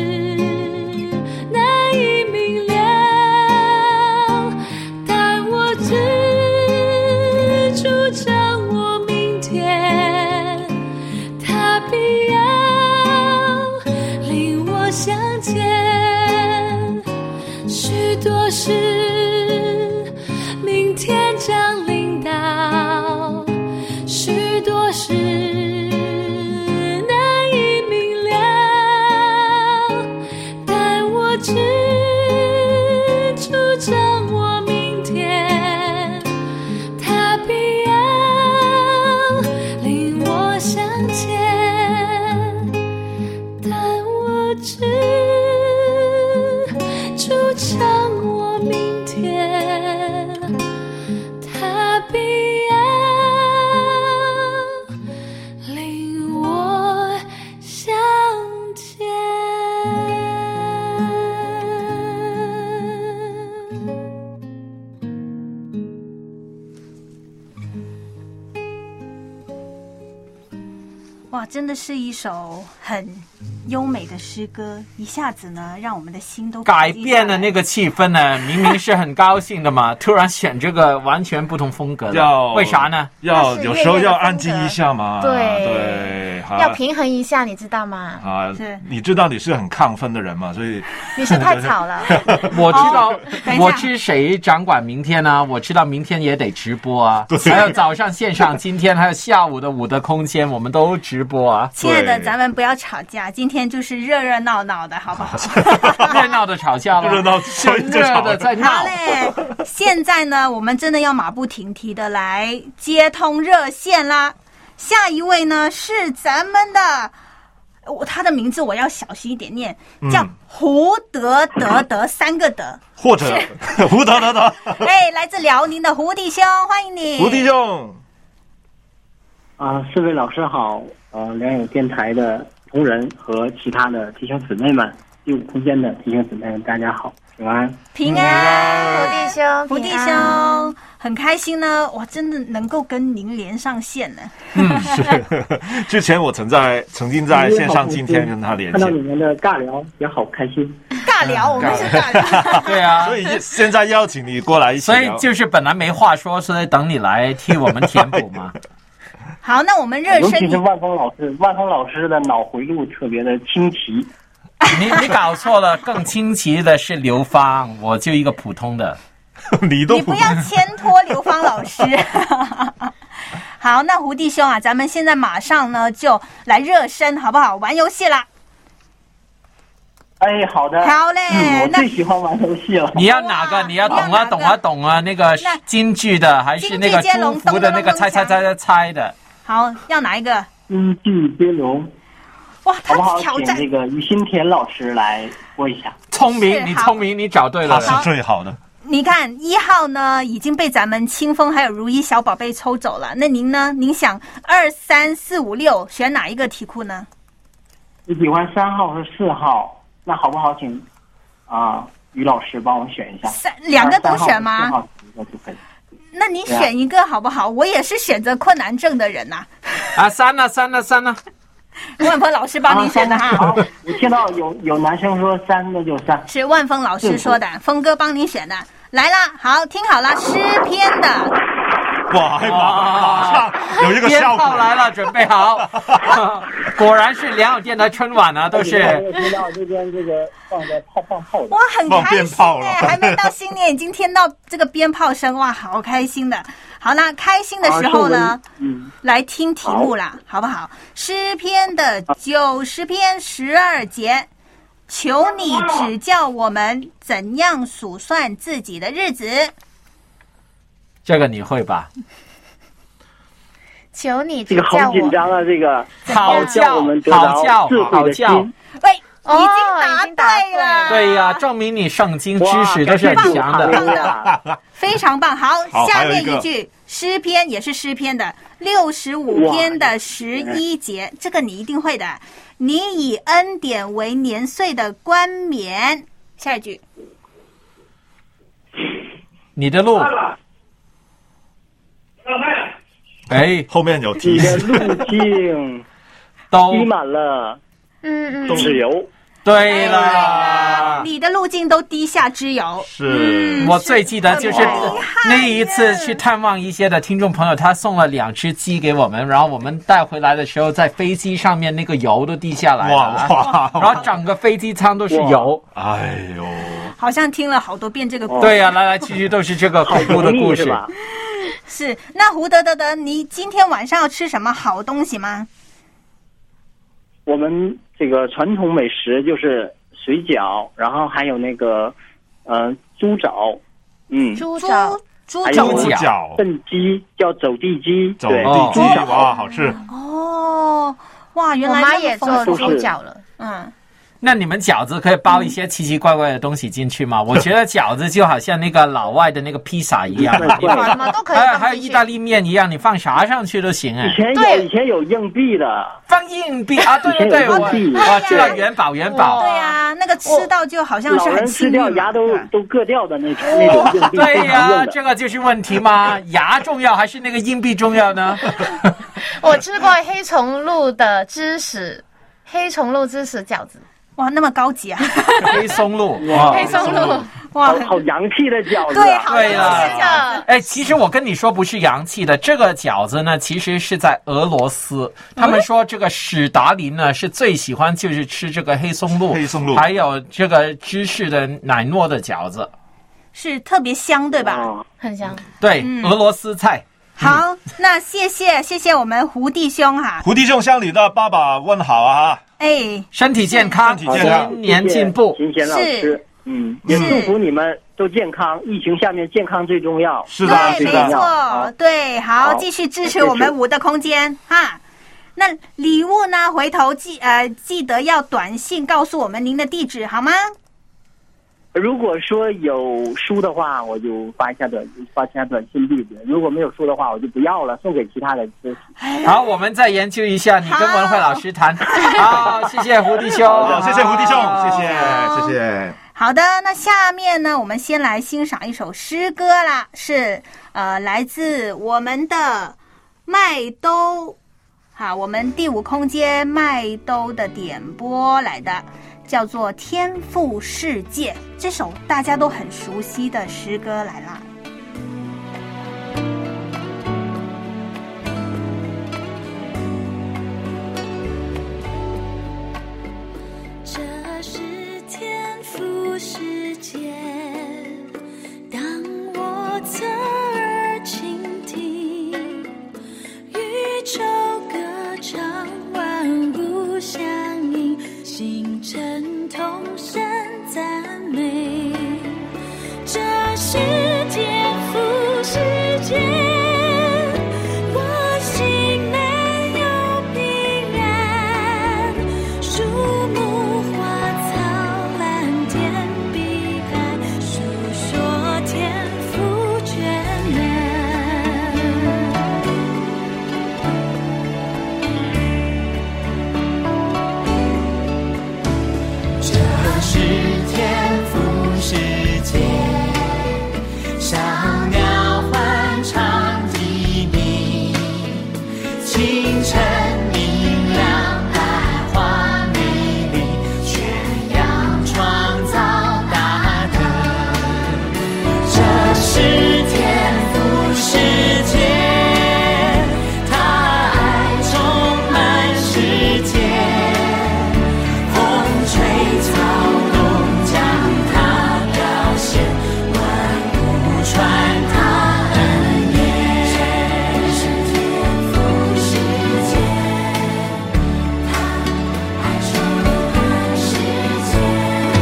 难以明了，但我知主掌握明天，他必要领我向前。许多事明天将临到，许多事难以明了，但我知主掌握明天，他必要领我向前，但我知主掌握明天，他必要领我向前。 哇，真的是一首很优美的诗歌，一下子呢，让我们的心都改变了那个气氛呢。明明是很高兴的嘛，突然选这个完全不同风格的， 要为啥呢？ 要有时候要安静一下嘛。 对对， 要平衡一下，你知道吗？ 啊是， 你知道你是很亢奋的人嘛，所以你是太吵了。 我知道哦等一下我知谁掌管明天呢？我知道明天也得直播啊，还有早上线上，今天还有下午的五的空间，我们都直播啊。 亲爱的， 对咱们不要吵架，今天就是热热闹闹的，好不好？ 热闹的吵架了， 热闹所以就热吵的在闹好。嘞，现在呢，我们真的要马不停蹄的来接通热线啦。下一位呢是咱们的，我他的名字我要小心一点念，叫胡德德德三个德， 或者胡德德德， 哎，来自辽宁的胡弟兄，欢迎你。 胡弟兄， 啊，四位老师好，呃，良友电台的同仁和其他的弟兄姊妹们，第五空间的弟兄姊妹们，大家好，平安。 平安， 胡弟兄， 胡弟平安兄，很开心呢，哇，真的能够跟您连上线呢。 嗯，是。之前我曾在曾经在线上今天跟他连看到你线， 们的尬聊也好开心。 尬聊，我们是尬聊。 对啊， 所以现在邀请你过来一起所以聊。 就是本来没话说，所以等你来替我们填补嘛。 好，那我们热身。 尤其是万峰老师，万峰老师的脑回路特别的清奇。 你你搞错了，更清奇的是刘芳，我就一个普通的。 你都你不要牵拖刘芳老师。好，那胡弟兄啊，咱们现在马上呢就来热身，好不好？玩游戏啦。 哎，好的。 好嘞， 嗯、我最喜欢玩游戏了。 你要哪个？你要懂啊，懂啊，懂啊！那个京剧的，还是那个祝福的那个猜猜猜猜猜的？ 好，要哪一个？ 京剧接龙。 哇，他好不好？ 挑战请这个于新田老师来播一下。 聪明，你聪明，你找对了， 他是最好的。 你看一号呢已经被咱们清风还有如意小宝贝抽走了，那您呢？您想二三四五六选哪一个题库呢？ 你喜欢三号和四号？那好不好请？请啊，于老师帮我选一下。 三两个都选吗？ 四号一个就可以。 那你选一个好不好？我也是选择困难症的人呐、 啊。啊，三呢？三呢？三呢？ 万峰老师帮你选的哈。 啊、我听到有有男生说三，那就三。 是万峰老师说的，峰哥帮你选的。来啦，好，听好了，诗篇的。 哇，马马上有一个效果来了，准备好。果然是良友电台春晚啊，都是。 听到这边这个放在炮放炮的。 哇，很开心哎，还没到新年，已经听到这个鞭炮声，哇，好开心的。好啦，开心的时候呢，啊嗯、来听题目啦，好不好？诗篇的九十篇十二节。求你指教我们怎样数算自己的日子。 这个你会吧？ 求你指教我。 这个好紧张啊！这个好教， 我们好教，好教。 喂，已经答对了。 对呀、啊，证明你圣经知识都是很强的。 非常棒。好， 好下面一句诗篇也是诗篇的六十五篇的十一节，这个你一定会的。你以恩典为年岁的冠冕。下一句， 你的路，哎， 后面有提示， 你的路径都滴满了， 嗯嗯， 都是油。 对了， 你的路径都滴下脂油。 是、 嗯、我最记得就是那一次去探望一些的听众朋友，他送了两只鸡给我们，然后我们带回来的时候，在飞机上面那个油都滴下来了， 哇哇然后整个飞机舱都是油。 哎呦， 好像听了好多遍这个故事。 对呀、啊，来来去去都是这个恐怖的故事。 是，那胡德德德，你今天晚上要吃什么好东西吗？ 我们这个传统美食就是水饺，然后还有那个呃猪爪，嗯， 猪爪， 猪脚， 笨鸡叫走地鸡， 走地鸡哇，好吃哦，哇，原来我妈也做猪脚了， 嗯。 那你们饺子可以包一些奇奇怪怪的东西进去吗？我觉得饺子就好像那个老外的那个披萨一样， 什么都可以。 还有还有意大利面一样，你放啥上去都行哎。 以前有以前有硬币的， 放硬币啊，对对对，我我知道元宝元宝。 对呀，那个吃到就好像是很吃掉牙都都硌掉的那种那种硬币。 对呀，这个就是问题吗？牙重要还是那个硬币重要呢？ 我吃过黑松露的芝士，黑松露芝士饺子。 哇，那么高级啊！ 黑松露， 哇，黑松露， 哇， 好, 好洋气的饺子、 啊， 对， 对了。哎，其实我跟你说不是洋气的，这个饺子呢，其实是在俄罗斯。他们说这个史达林呢是最喜欢就是吃这个黑松露， 黑松露， 还有这个芝士的奶糯的饺子， 是特别香，对吧？ 哦、 很香。 对，嗯、俄罗斯菜。 好，那谢谢谢谢我们胡弟兄哈、啊， 胡弟兄向你的爸爸问好啊！ 哎， 身体健康， 身体健康， 新年进步。 秦贤老师，嗯，也祝福你们都健康。疫情下面健康最重要。 是的， 对，没错，对，好，继续支持我们五的空间哈。那礼物呢？回头记呃记得要短信告诉我们您的地址好吗？ 如果说有书的话，我就发一下短发一下短信地址；如果没有书的话，我就不要了，送给其他的知识。 好，我们再研究一下，你跟文慧老师谈。好，谢谢胡弟兄， 谢谢胡弟兄，谢谢谢谢。 好的，那下面呢，我们先来欣赏一首诗歌啦，是呃来自我们的麦兜，好，我们第五空间麦兜的点播来的。叫做《天赋世界》，这首大家都很熟悉的诗歌来啦。 晨明亮，百花美丽，宣扬创造大德。这是天父世界，他爱充满世界，风吹草动将它表现，万物传他恩言。这是天父世界，他爱充满世界。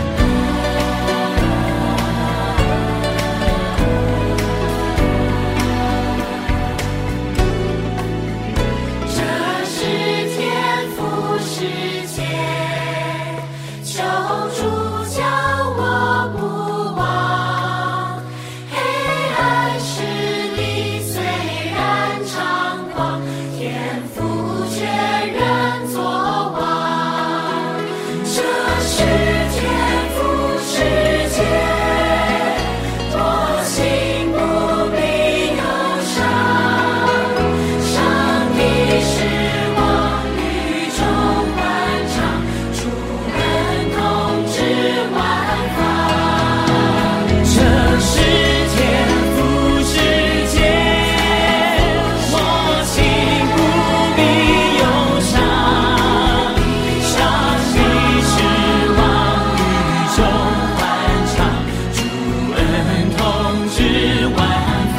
这是天父世界，救主叫我不忘。黑暗势力虽然猖狂，天父却仍作王。这是天父世界，多心不必忧伤。上帝是王，宇宙万丈，主恩统治万方。这是天父世界，我心不必忧伤。上帝是王，宇宙万丈，主恩统治万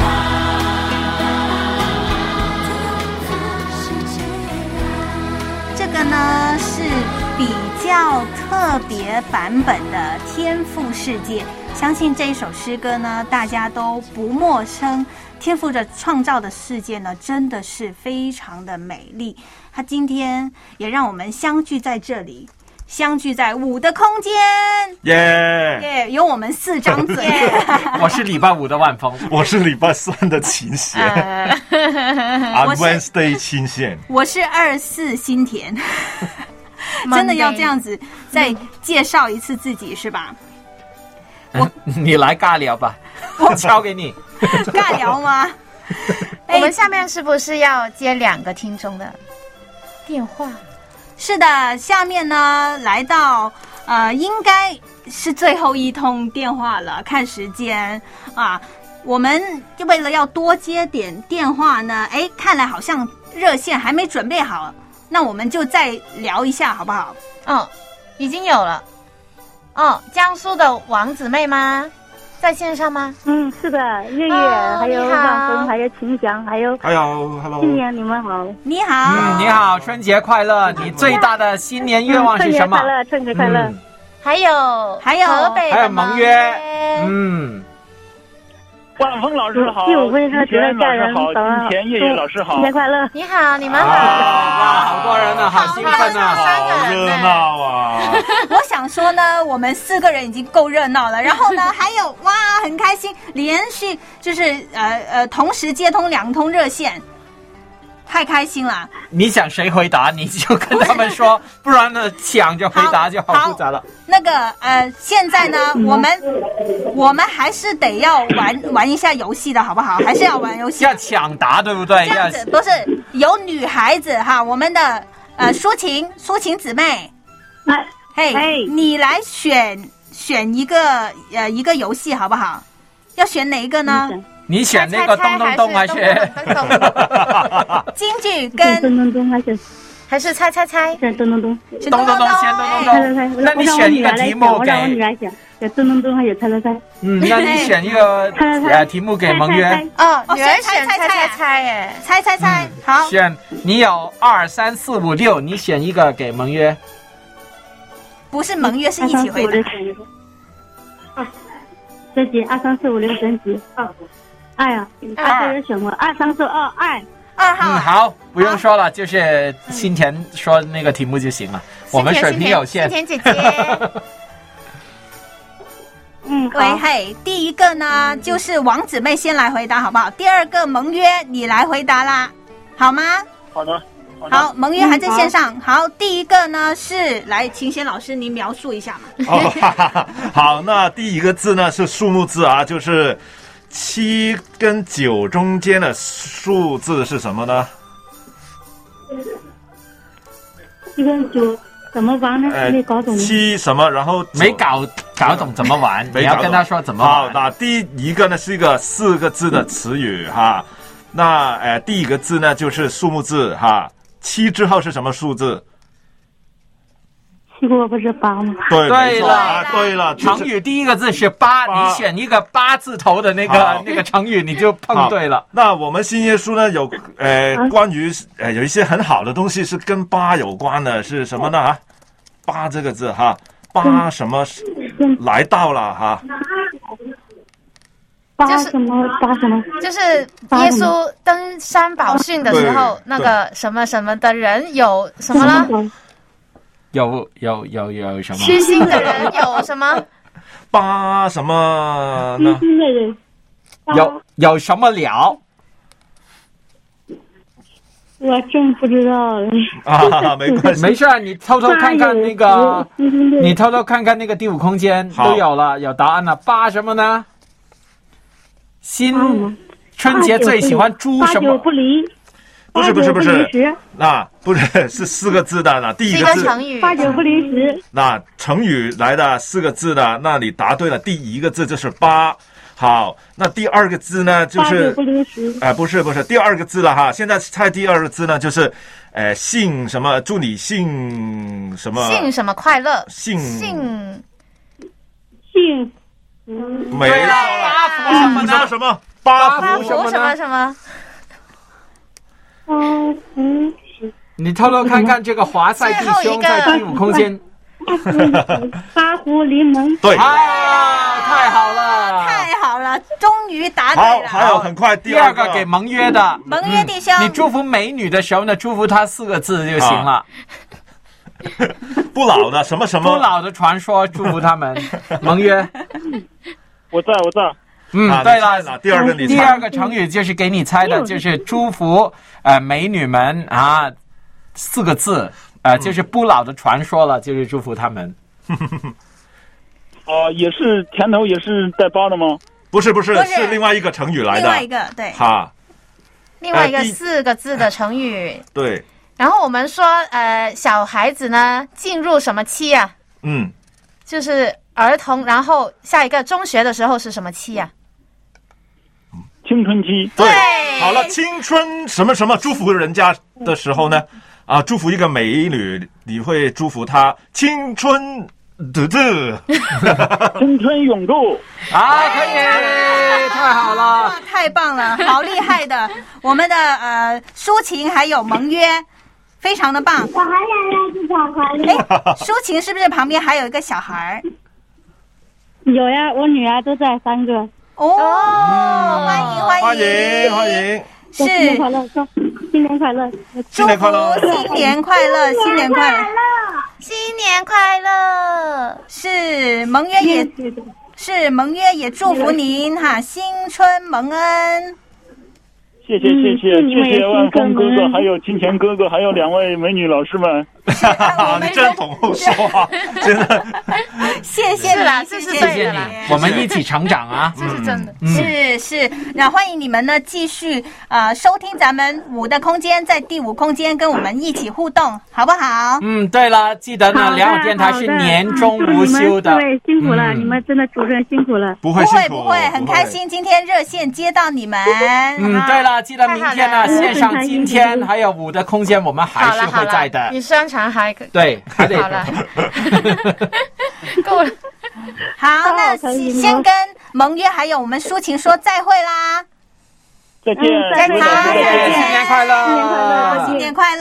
这个呢是比较特别版本的《天父世界》，相信这一首诗歌呢大家都不陌生。天父的创造的世界呢真的是非常的美丽，他今天也让我们相聚在这里，相聚在五的空间， 耶！ 耶，有我们四张嘴。 我是礼拜五的万峰， 我是礼拜三的琴弦，On 我是 Wednesday 琴弦。 我是二四新田。真的要这样子再介绍一次自己是吧？ 我你来尬聊吧，我交给你。 尬聊吗？ 我们下面是不是要接两个听众的电话？ 是的，下面呢来到呃，应该是最后一通电话了，看时间啊。我们就为了要多接点电话呢，哎，看来好像热线还没准备好，那我们就再聊一下好不好？ 哦，已经有了。哦，江苏的王姊妹吗？在线上吗？ 嗯，是的，月月、 哦还有你好万峰，还有秦翔，还有哎呦 ，Hello， 新年你们好， 你好， 嗯，你好，春节快乐！你最大的新年愿望是什么？ 春节快乐，春节快乐。 嗯还有还有河北还有的盟约，嗯， 万峰老师好， 第五位是金田觉得家人老师好，金田月月老师好， 新年快乐！ 你好，你们好。 哇，好多人呢，好兴奋啊！ 好热闹啊！ 我想说呢，我们四个人已经够热闹了，然后呢，还有哇，很开心，连续就是呃呃同时接通两通热线，太开心了。 你想谁回答，你就跟他们说，不然呢，抢着回答就好复杂了。 那个呃，现在呢，我们我们还是得要玩玩一下游戏的好不好？还是要玩游戏， 要抢答，对不对？ 这样子不是有女孩子哈，我们的呃抒情抒情姊妹， 哎， 嘿、 哎你来选选一个呃一个游戏好不好？要选哪一个呢？ 你选那个咚咚咚还是？ 京剧跟咚咚咚还是还是猜猜猜？ 选咚咚咚， 是咚咚咚先咚咚猜猜猜。 咚。那你选一个题目我让我女给， 来讲，选咚咚咚还有猜猜猜。 嗯，那你选一个猜猜猜呃题目给盟约。 哦， 哦女儿选猜猜选猜猜猜耶。 猜猜猜，好， 选你有二三四五六，你选一个给盟约。 不是盟约，是一起回答。 啊，这集二三四五六升级啊。哎呀，大家有选过二三四二二二号、 嗯，好，不用说了，就是新田说那个题目就行了。我们水平有限。 新田姐姐， 嗯， 喂嘿，第一个呢就是王姊妹先来回答好不好？第二个盟约你来回答啦，好吗？ 好的，好的。 好，盟约还在线上。嗯、好, 好，第一个呢是来秦贤老师，您描述一下嘛。 哦，哈哈哈，好，那第一个字呢是数目字啊，就是七跟九中间的数字是什么呢？ 七跟九怎么玩呢？ 呃没搞懂。 七什么，然后没搞搞懂怎么玩，你要跟他说怎么玩。 好，那第一个呢是一个四个字的词语哈，那呃第一个字呢就是数目字哈，七之后是什么数字？ 七个不是八吗？ 对， 对了没错啊，对了， 成语第一个字是八，你选一个八字头的那个那个成语，你就碰对了。 那我们新耶书呢有呃关于呃有一些很好的东西是跟八有关的，是什么呢？啊，八这个字哈，八什么来到了哈？ 八什么八什么？ 就是耶稣登山宝训的时候，那个什么什么的人有什么呢？ 有有有有什么？ 虚心的人有什么？ 八什么呢？ 虚心的人有有什么了？ 我真不知道啊，没关系， 没事，你偷偷看看那个，你偷偷看看那个第五空间都有了，有答案了。八什么呢？新春节最喜欢猪什么？ 八九不离。 不是不是不是，那不是是四个字的，那第一个字成语， 八九不离十。 那成语来的四个字的，那你答对了，第一个字就是八。好，那第二个字呢就是八九不离十。 哎、呃，不是不是，第二个字了哈。现在猜第二个字呢，就是呃幸什么？祝你幸什么？ 幸什么快乐？ 幸幸幸没了， 八福什么什么什么？八福什么什么什么？ 八福。 你偷偷看看这个华赛弟兄在第五空间。 八福临门。 对， 啊，太好了， 太好了，终于答对了。 好，还有很快第二个给盟约的， 盟约弟兄， 你祝福美女的时候呢，祝福她四个字就行了。 不老的什么什么？ 不老的传说，祝福他们。盟约， 我在我在。 嗯， 啊、 对了， 第二个你第二个成语就是给你猜的，就是祝福呃美女们啊，四个字。呃，就是不老的传说了，就是祝福他们。 哦、呃，也是甜头，也是带包的吗？ 不是不是， 不是是另外一个成语来的。 另外一个对。 哈， 另外一个四个字的成语。 呃、对。 然后我们说，呃，小孩子呢进入什么期啊？ 嗯， 就是儿童。然后下一个中学的时候是什么期啊？ 青春期。 对。好了，青春什么什么，祝福人家的时候呢？啊，祝福一个美女，你会祝福她青春的字， 青春永驻啊，可以，太好了， 太棒了，好厉害的，我们的呃抒情还有盟约，非常的棒。 我还想认识小孩。 哎，抒情是不是旁边还有一个小孩？ 有呀，我女儿都在三个。 哦，嗯、欢迎欢迎欢迎欢迎。 是新年快乐，新年快乐， 新年快乐， 新年快乐，新年快乐， 新年快乐！ 是盟约也，是盟约也祝福您哈，新春蒙恩。 谢谢谢谢、嗯、谢谢万峰哥哥，还有金钱哥哥，还有两位美女老师们。 你真懂说话，真的。 谢谢你， 谢谢谢你，我们一起成长啊！ 这是真的， 嗯、是是。那欢迎你们呢，继续啊、呃、收听咱们五的空间，在第五空间跟我们一起互动，好不好？ 嗯，对了，记得呢，良友电台是年终无休的。 对，辛苦了、嗯，你们真的主持人辛苦了。 不会不会不会，很开心，今天热线接到你们。 嗯，对了，记得明天呢，线上今天还有五的空间，我们还是会在的。 你宣传还可对，还得好了，够了。 好，那先跟盟约还有我们抒情说再会啦。 再见， 嗯、再见， 再见， 新年快乐， 新年快乐。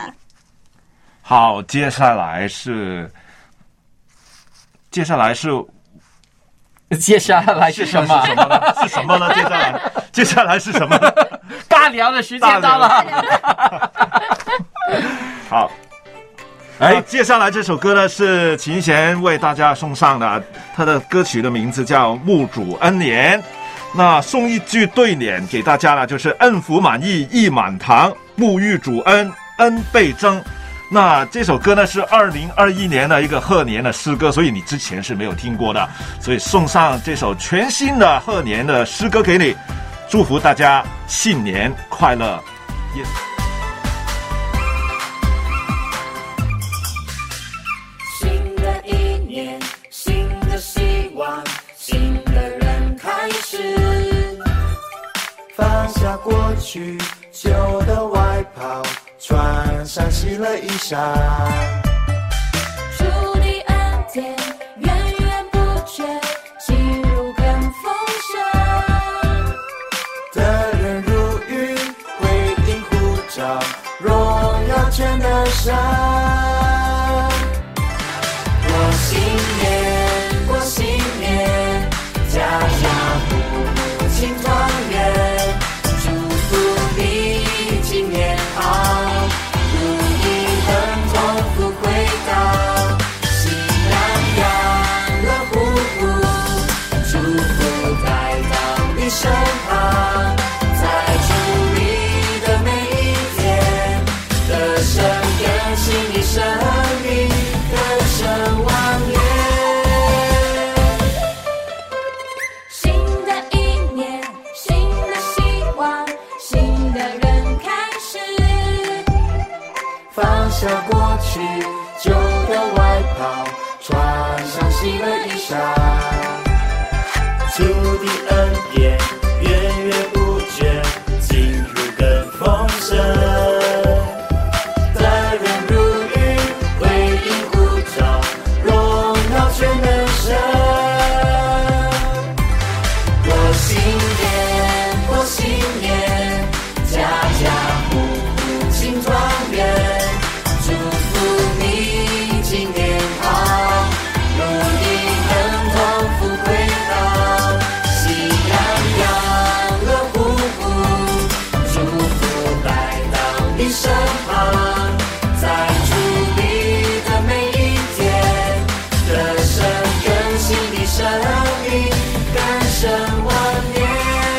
好，接下来是，接下来是。 接下来是什么？ 是什么呢？是什么呢？接下来，接下来是什么？ 尬聊的时间到了。 好，哎，接下来这首歌呢是琴弦为大家送上的，他的歌曲的名字叫《沐主恩年》。那送一句对联给大家呢，就是恩福满意意满堂，沐浴主恩恩倍增。那这首歌呢是二零二一年的一个贺年的诗歌，所以你之前是没有听过的，所以送上这首全新的贺年的诗歌给你，祝福大家新年快乐。Yes 放下过去旧的外袍，穿上新的衣裳。 主的恩典源源不绝，进入更丰盛。 得人如雨，回应呼召，荣耀全能神。过新年，过新年，家家户户庆团圆，祝福你今年好，如意亨通福回到，喜洋洋乐乎乎，祝福带到你身旁，在主里的每一天，得胜更新你生命，更胜万年。 新的一年，新的希望，新的人开始。 放下过去旧的外袍，穿上新的衣裳。主的恩典源源不绝，进入更丰盛。得人如雨，回应呼召，荣耀全能神。过新年，过新年，家家户户庆团圆，祝福你今年好，如意亨通福回到，喜洋洋乐乎乎，祝福带到你身旁，在主里的每一天，得胜更新你生命，更胜万年。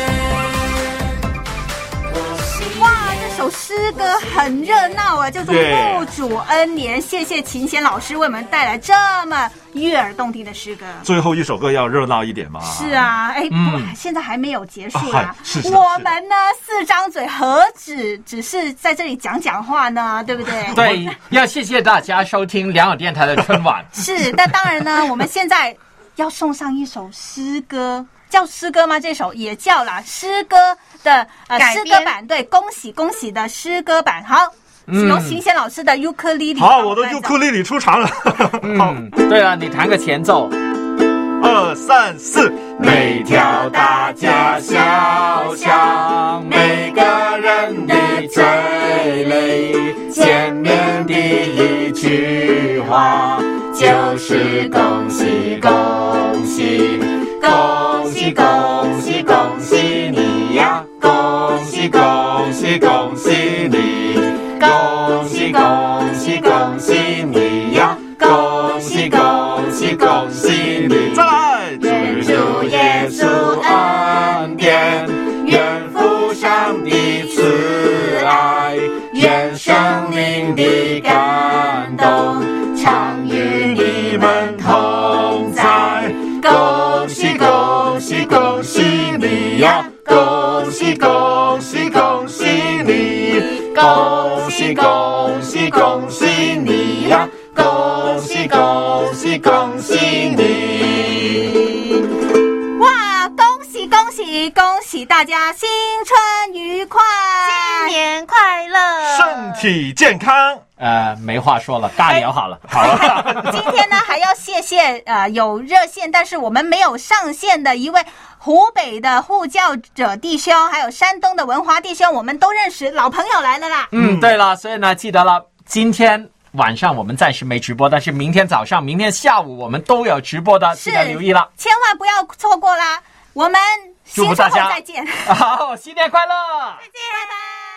哇，这首诗歌很热闹啊，叫做《父主恩年》。谢谢秦贤老师为我们带来这么悦耳动听的诗歌。 最后一首歌要热闹一点嘛。 是啊，哎， 嗯不，现在还没有结束啊啊。 是是是我们呢，四张嘴何止只是在这里讲讲话呢，对不对？ 对，要谢谢大家收听良友电台的春晚。 是，但当然呢，我们现在要送上一首诗歌，叫诗歌吗？这首也叫啦，诗歌的呃诗改编歌版，对，恭喜恭喜的诗歌版。好， 嗯由秦贤老师的尤克里里。 好，我的尤克里里出场了。 嗯，对了，你弹个前奏。 二三四， 每条大街小巷，每个人的嘴里，见面第一句话就是恭喜恭喜，恭喜恭喜恭喜你呀，恭喜恭喜恭喜你，恭喜恭喜恭喜你呀，恭喜恭喜恭喜你。 再来， 愿主耶稣恩典，愿父上帝慈爱，愿圣灵的感动，常与你们同在。恭喜恭喜恭喜你呀，恭喜恭喜恭喜你，恭喜恭喜恭喜你呀，恭喜恭喜恭喜你。 哇，恭喜恭喜恭喜大家新春愉快， 新年快乐， 身体健康。 呃，没话说了，尬聊好了。 好了， 今天呢还要谢谢呃有热线，但是我们没有上线的一位湖北的护教者弟兄，还有山东的文华弟兄，我们都认识，老朋友来了啦。 嗯，对了，所以呢，记得了，今天晚上我们暂时没直播，但是明天早上、明天下午我们都有直播的，记得留意了， 千万不要错过啦。我们新春后再见， 好，新年快乐， 再见，拜拜。